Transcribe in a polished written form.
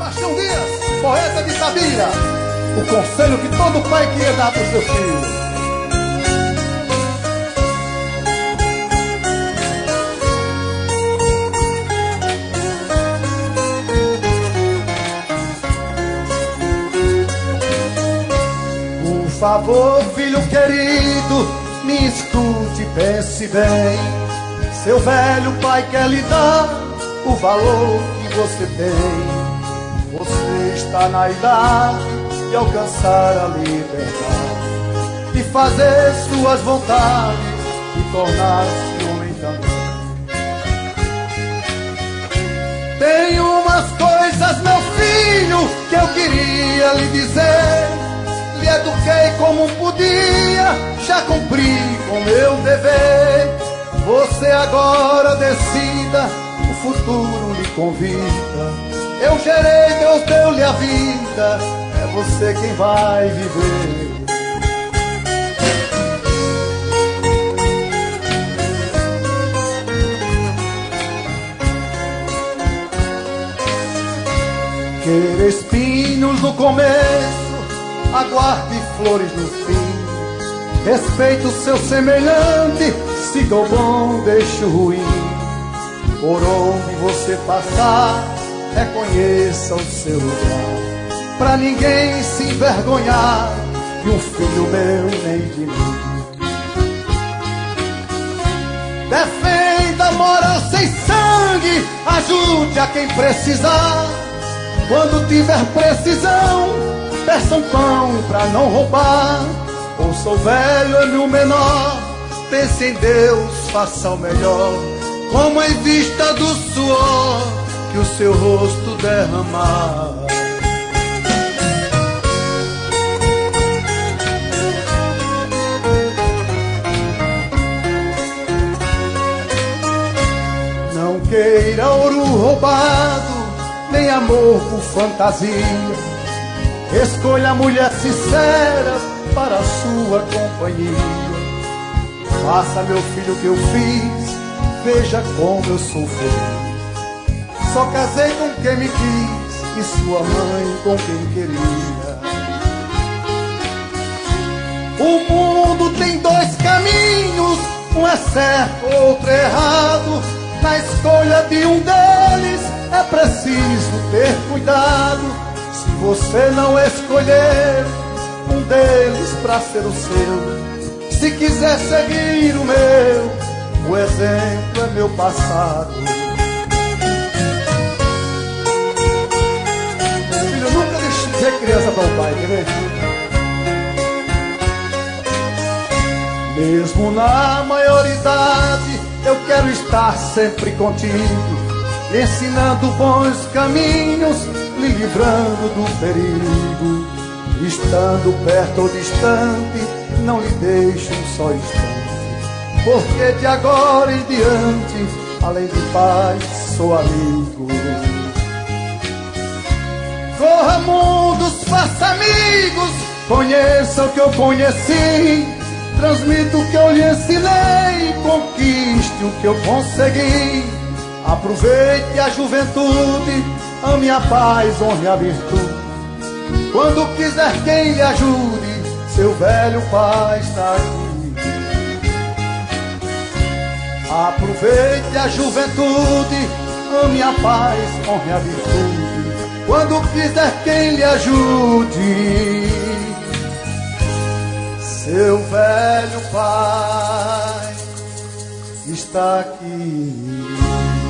Sebastião Dias, poeta de Sabira, o conselho que todo pai queria dar para o seu filho. Por favor, filho querido, me escute, pense bem. Seu velho pai quer lhe dar o valor que você tem. Você está na idade de alcançar a liberdade, de fazer suas vontades e tornar-se homem também. Tem umas coisas, meu filho, que eu queria lhe dizer. Lhe eduquei como podia, já cumpri com meu dever. Você agora decida, o futuro lhe convida. Eu gerei, Deus deu-lhe a vida, é você quem vai viver. Queira espinhos no começo, aguarde flores no fim. Respeite o seu semelhante, siga o bom, deixe o ruim. Por onde você passar, reconheça o seu lugar, pra ninguém se envergonhar de um filho meu nem de mim. Defenda a moral sem sangue, ajude a quem precisar. Quando tiver precisão, peça um pão pra não roubar. Ouça o velho e o menor, pense em Deus, faça o melhor, como em vista do suor que o seu rosto derramar. Não queira ouro roubado, nem amor por fantasia. Escolha a mulher sincera para a sua companhia. Faça, meu filho, o que eu fiz, veja como eu sou feliz. Só casei com quem me quis e sua mãe com quem queria. O mundo tem dois caminhos, um é certo, outro é errado. Na escolha de um deles é preciso ter cuidado. Se você não escolher um deles pra ser o seu, se quiser seguir o meu, o exemplo é meu passado. Filho, nunca deixe de ser criança para o pai, quer ver? Mesmo na maioridade, eu quero estar sempre contigo, lhe ensinando bons caminhos, lhe livrando do perigo. Estando perto ou distante, não lhe deixo um só instante, porque de agora em diante, além de pai, sou amigo. Corra mundos, faça amigos, conheça o que eu conheci, transmita o que eu lhe ensinei, conquiste o que eu consegui. Aproveite a juventude, ame a paz, honre a virtude. Quando quiser quem lhe ajude, seu velho pai está aqui. Aproveite a juventude, ame a paz, honre a virtude. Quando quiser quem lhe ajude, seu velho pai está aqui.